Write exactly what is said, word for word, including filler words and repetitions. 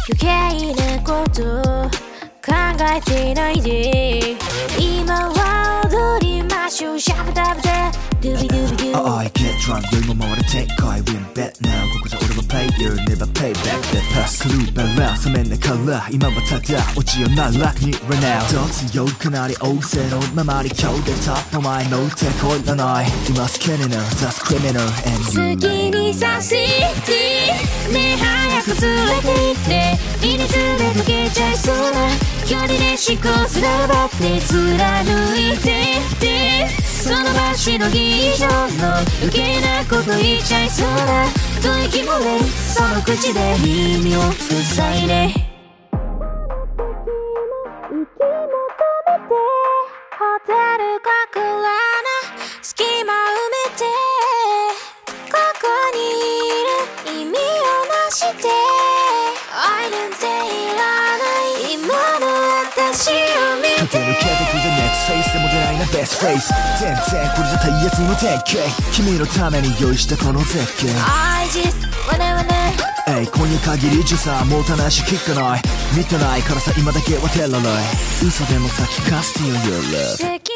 余計なこと考えていないで今は踊りましょうシャブダブダドゥビドゥビドゥ I get drunk 酔いも回れてこい Win bet now ここじゃ俺は player Never pay back that pass 狂うバラ冷めんねから今はただ落ちよならに right now ど強くなり仰せのままに今日でタップお前の手こいらない今好きになる That's criminal and you 好きにさせてね早く連れて行って身に詰めかけちゃいそうな距離で思考すらばって貫いてってその場しのぎ以上の余計なこと言っちゃいそうな吐息漏れその口で耳を塞いで息も止めてホテルかくらな隙間埋めてここにいる意味をなして愛なんていらない今の私を見て駆け抜けてく The next face でも出ないな best face 全然これじゃ体圧の典型君のために用意したこの絶景 I just wanna wanna えい今夜限りじゃさもうたなし聞かない見てないからさ今だけはテラライ嘘でもさ聞かせてよ Your love 好き